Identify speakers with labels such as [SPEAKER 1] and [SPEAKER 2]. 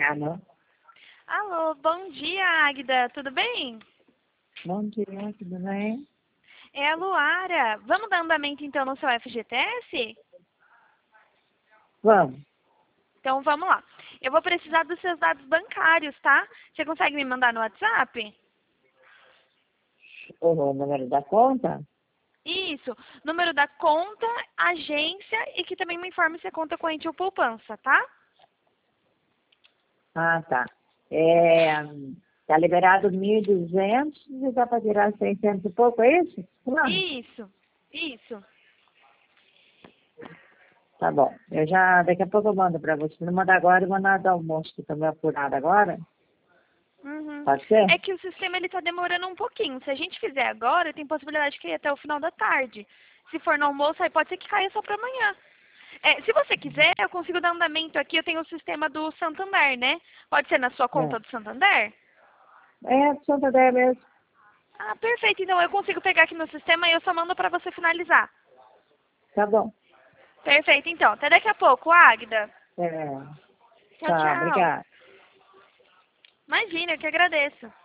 [SPEAKER 1] Alô?
[SPEAKER 2] Alô, bom dia, Águida. Tudo bem?
[SPEAKER 1] Bom dia, tudo bem?
[SPEAKER 2] É a Luara. Vamos dar andamento então no seu FGTS?
[SPEAKER 1] Vamos.
[SPEAKER 2] Então vamos lá. Eu vou precisar dos seus dados bancários, tá? Você consegue me mandar no WhatsApp?
[SPEAKER 1] O número da conta?
[SPEAKER 2] Isso. Número da conta, agência e que também me informe se é conta corrente ou poupança, tá?
[SPEAKER 1] Ah, tá. Tá liberado 1.200 e dá para tirar 600 e pouco, é isso? Não.
[SPEAKER 2] Isso.
[SPEAKER 1] Tá bom. Daqui a pouco eu mando para você. Se não mandar agora, eu vou mandar do almoço, que estou meio apurado agora.
[SPEAKER 2] Uhum.
[SPEAKER 1] Pode ser?
[SPEAKER 2] É que o sistema ele tá demorando um pouquinho. Se a gente fizer agora, tem possibilidade que ir até o final da tarde. Se for no almoço, aí pode ser que caia só para amanhã. Se você quiser, eu consigo dar andamento aqui. Eu tenho o sistema do Santander, né? Pode ser na sua conta do Santander?
[SPEAKER 1] Santander mesmo.
[SPEAKER 2] Ah, perfeito. Então eu consigo pegar aqui no sistema e eu só mando para você finalizar.
[SPEAKER 1] Tá bom.
[SPEAKER 2] Perfeito, então. Até daqui a pouco, Águida.
[SPEAKER 1] É,
[SPEAKER 2] Tchau,
[SPEAKER 1] tá,
[SPEAKER 2] tchau.
[SPEAKER 1] obrigada.
[SPEAKER 2] Imagina, eu que agradeço.